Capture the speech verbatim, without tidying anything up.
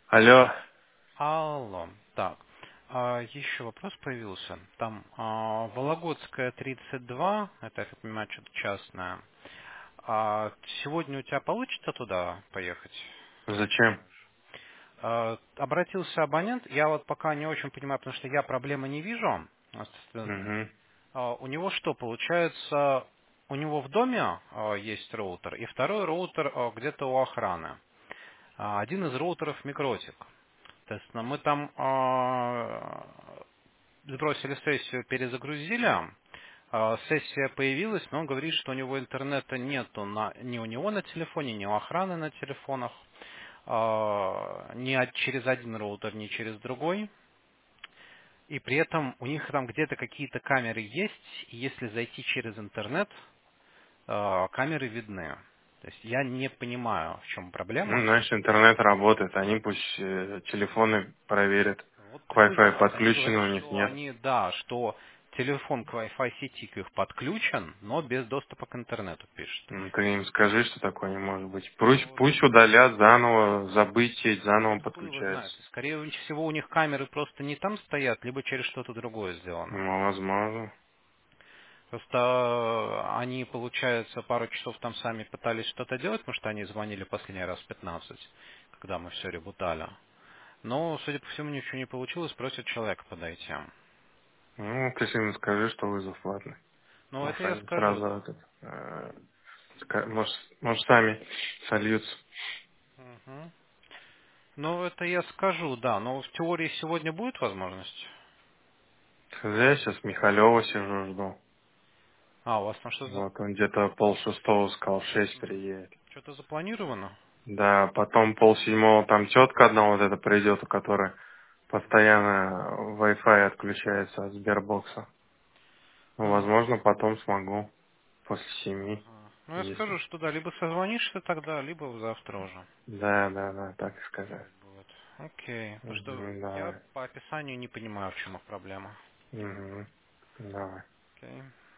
Алло. Алло. Так. а, Еще вопрос появился. Там а, Вологодская тридцать два, это, я так понимаю, что-то частное. А сегодня у тебя получится туда поехать? Как ты Зачем? думаешь? А, Обратился абонент, я вот пока не очень понимаю, потому что я проблемы не вижу. Естественно. Угу. А, У него что, получается, у него в доме а, есть роутер, и второй роутер а, где-то у охраны. А, Один из роутеров микротик. Соответственно, мы там а, сбросили сессию, перезагрузили. А, Сессия появилась, но он говорит, что у него интернета нету на, ни у него на телефоне, ни у охраны на телефонах. а, Ни от- через один роутер, ни через другой. И при этом у них там где-то какие-то камеры есть, и если зайти через интернет, а, камеры видны. То есть я не понимаю, в чем Ну, проблема. значит, интернет работает. Они пусть э, телефоны проверят. Вот К пусть Wi-Fi да. Вот они подключены, говорят, у них что нет. они, да, что телефон к Wi-Fi сети к их подключен, но без доступа к интернету пишет. Ну, ты им скажи, что такое не может быть. Пусть, Ну, пусть удалят заново, забыть сеть, заново да хуй его знает. подключаются. Скорее всего, у них камеры просто не там стоят, либо через что-то другое сделано. Ну, возможно. Просто они, получается, пару часов там сами пытались что-то делать, потому что они звонили последний раз в пятнадцать, когда мы все ребутали. Но, судя по всему, ничего не получилось, просят человека подойти. Ну, ты им скажи, что вызов платный. Ну, Может, это я они скажу, сразу да. этот, э, ска- может, может, сами сольются. Мгм. Ну, это я скажу, да. Но в теории сегодня будет возможность? Я сейчас Михалева сижу, жду. А, у вас там что-то, Вот он где-то пол шестого сказал, в шесть приедет. что-то запланировано? Да, потом пол седьмого там тетка одна вот эта придет, у которой постоянно Wi-Fi отключается от Сбербокса. Ну, Ага. возможно, потом смогу после семи, Ага. Ну, я если. скажу, что да, либо созвонишься тогда, либо завтра уже. Да, да, да, так и скажи. Пусть будет. Окей. Потому что Мгм, я давай. по описанию не понимаю, в чем их проблема. Мгм, давай. Окей.